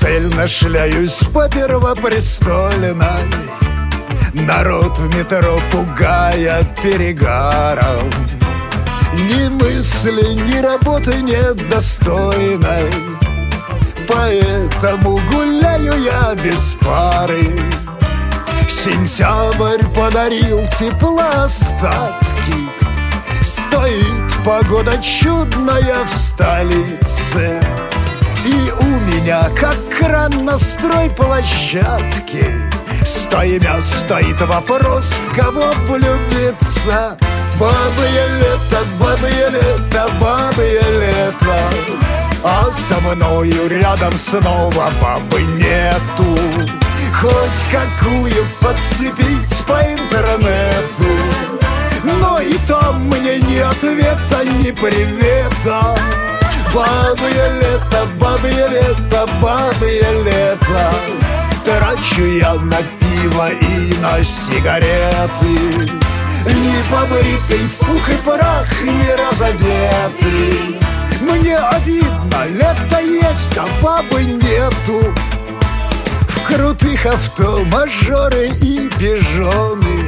Бесцельно шляюсь по Первопрестольной, народ в метро пугая перегаром. Ни мысли, ни работы нет достойной, поэтому гуляю я без пары. Сентябрь подарил тепла остатки, стоит погода чудная в столице. И у меня, как кран на стройплощадке, стоя стоит вопрос, в кого влюбиться. Бабье лето, бабье лето, бабье лето, а со мною рядом снова бабы нету. Хоть какую подцепить по интернету, но и там мне ни ответа, ни привета. Бабье лето, бабье лето, бабье лето, трачу я на пиво и на сигареты. Не побритый, в пух и прах, не разодетый. Мне обидно, лето есть, а бабы нету. В крутых авто мажоры и пижоны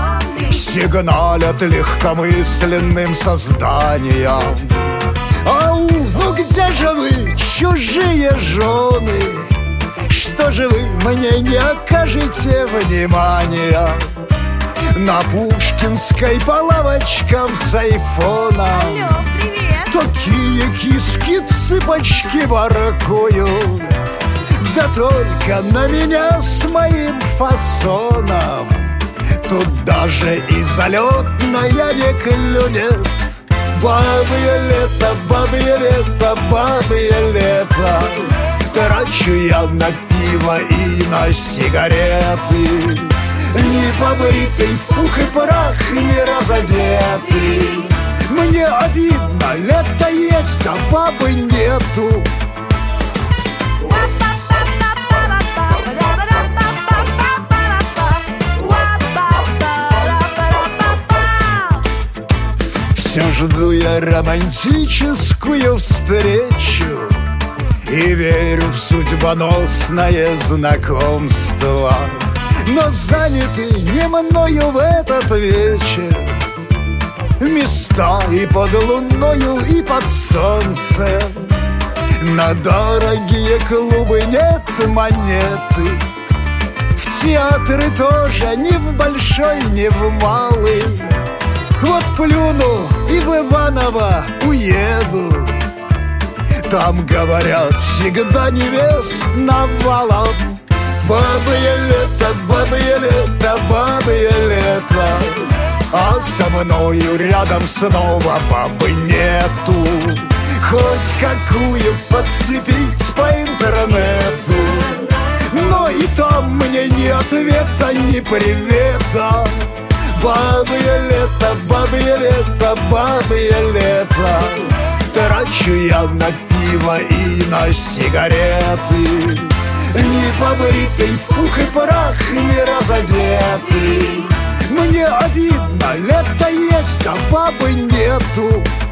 сигналят легкомысленным созданиям. Ау, ну где же вы, чужие жены? Что же вы мне не окажете внимания? На Пушкинской по лавочкам с айфоном такие киски цыпочки воркуют. Да только на меня с моим фасоном тут даже и залетная не клюнет. Бабье лето, бабье лето, бабье лето, трачу я на пиво и на сигареты. Не побритый, в пух и прах, не разодетый. Мне обидно, лето есть, а бабы нету. Все жду я романтическую встречу и верю в судьбоносное знакомство. Но заняты не мною в этот вечер места и под луною, и под солнцем. На дорогие клубы нет монеты, в театры тоже ни в большой, ни в малый. Вот плюну и в Иваново уеду. Там, говорят, всегда невест навалом. Бабье лето, бабье лето, бабье лето, а со мною рядом снова бабы нету. Хоть какую подцепить по интернету, но и там мне ни ответа, ни привета. Бабье лето, бабье лето, бабье лето, трачу я на пиво и на сигареты. Не побритый, в пух и прах, не разодетый. Мне обидно, лето есть, а бабы нету.